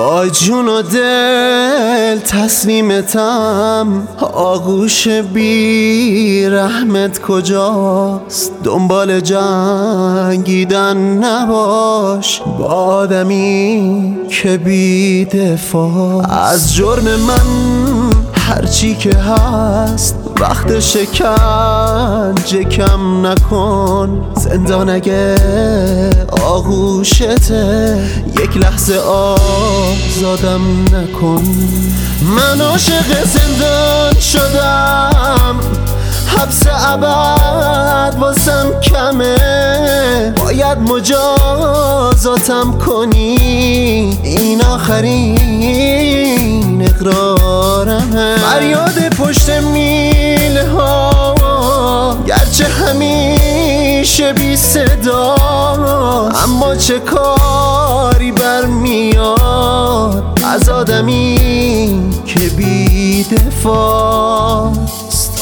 با جون و دل تسلیمتم، آغوش بی رحمت کجاست؟ دنبال جنگیدن نباش با آدمی که بی دفاع. از جرم من هرچی که هست وقت شکنجه کم نکن. زندان اگه آغوشته یک لحظه آزادم نکن. من عاشق زندان شدم، حبس ابد واسم کمه. باید مجازاتم کنی، این آخرین اقرارمه. فریاد پشت میله ها گرچه همیشه بی صدا، اما چه کاری برمیاد از آدمی که بی دفاعست.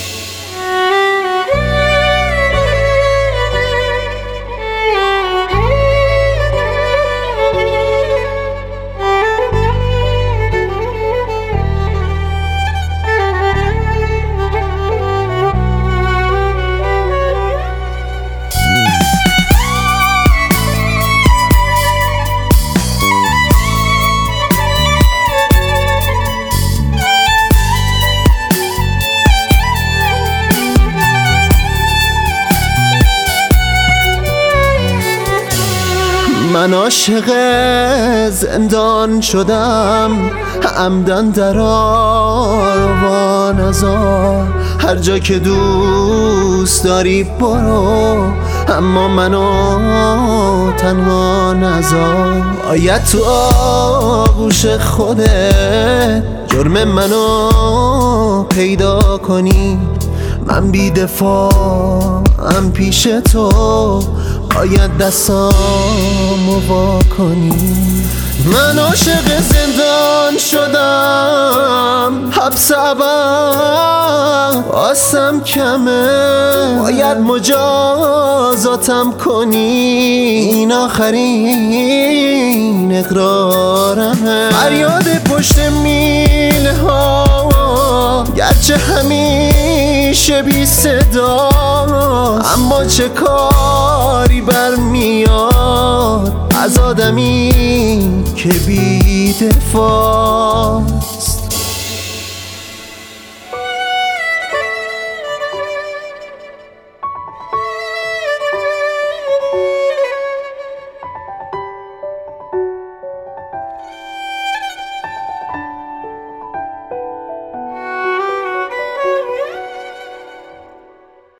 من عاشق زندان شدم، عمدن درار و نزار. هر جا که دوست داری برو، اما منو تنها نذار. باید تو آغوش خودت جرم منو پیدا کنی. من بی دفاعم پیش تو، باید دستامو وا کنی. من عاشق زندان شدم، حبس ابد واسم کمه. باید مجازاتم کنی، این آخرین اقرارمه. فریاد پشت میله ها گرچه همیشه بی صدا، اما چه کاری برمیاد از آدمی که بی دفاعست.